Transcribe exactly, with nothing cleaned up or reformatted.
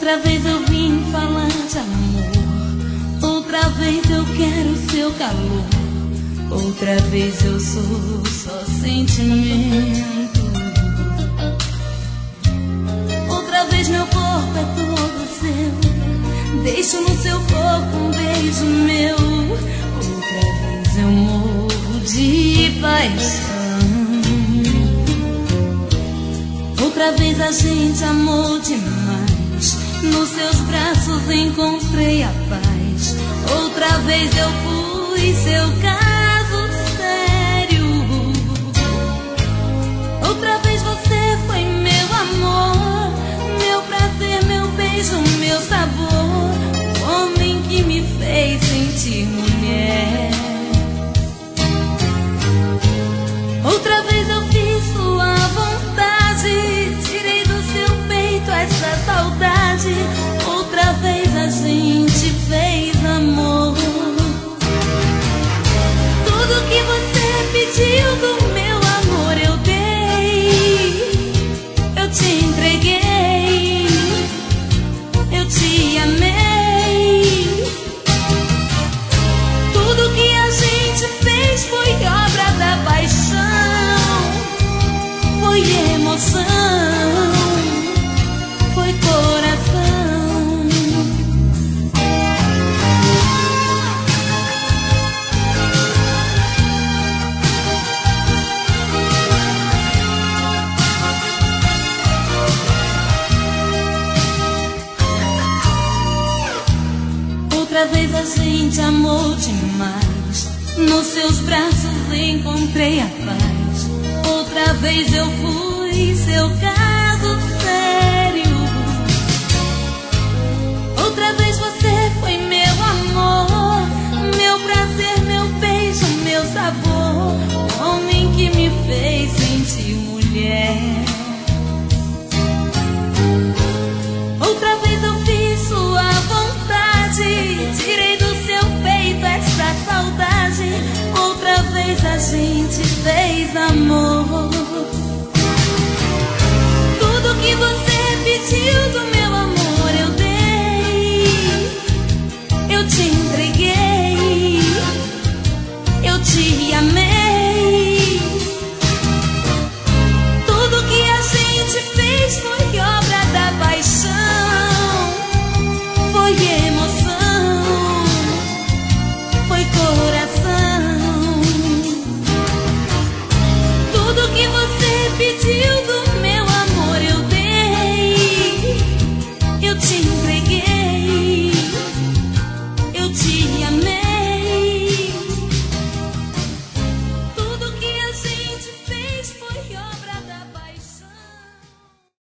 Outra vez eu vim falar de amor, outra vez eu quero seu calor, outra vez eu sou só sentimento. Outra vez meu corpo é todo seu, deixo no seu corpo um beijo meu. Outra vez eu morro de paixão. Outra vez a gente amou demais, nos seus braços encontrei a paz. Outra vez eu fui seu caso sério. Outra vez você foi meu amor, meu prazer, meu beijo, meu sabor, o homem que me fez sentir mulher. Outra vez eu fiz sua vontade, tirei do seu peito essa saudade. Outra vez a gente fez amor. Tudo que você pediu do meu amor eu dei, eu te entreguei, eu te amei. Tudo que a gente fez foi obra da paixão, foi emoção, foi coração. Outra vez a gente amou demais, nos seus braços encontrei a paz. Outra vez eu fui seu caso sério. Outra vez você foi meu amor, meu prazer, meu beijo, meu sabor, o homem que me fez sentir mulher. Outra vez eu fiz sua vontade, tirei do seu peito essa saudade. Outra vez a gente fez amor. Tudo que você pediu do